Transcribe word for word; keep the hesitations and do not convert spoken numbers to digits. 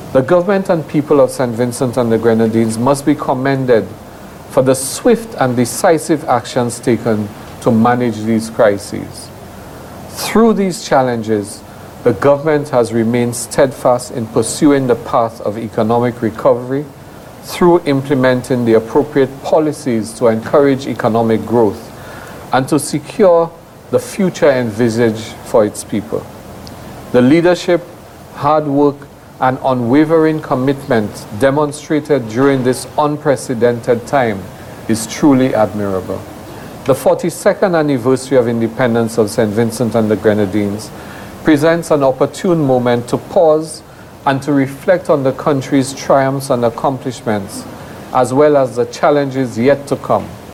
The government and people of Saint Vincent and the Grenadines must be commended for the swift and decisive actions taken to manage these crises. Through these challenges, the government has remained steadfast in pursuing the path of economic recovery through implementing the appropriate policies to encourage economic growth and to secure the future envisaged for its people. The leadership, hard work, and unwavering commitment demonstrated during this unprecedented time is truly admirable. The forty-second anniversary of independence of Saint Vincent and the Grenadines presents an opportune moment to pause and to reflect on the country's triumphs and accomplishments, as well as the challenges yet to come.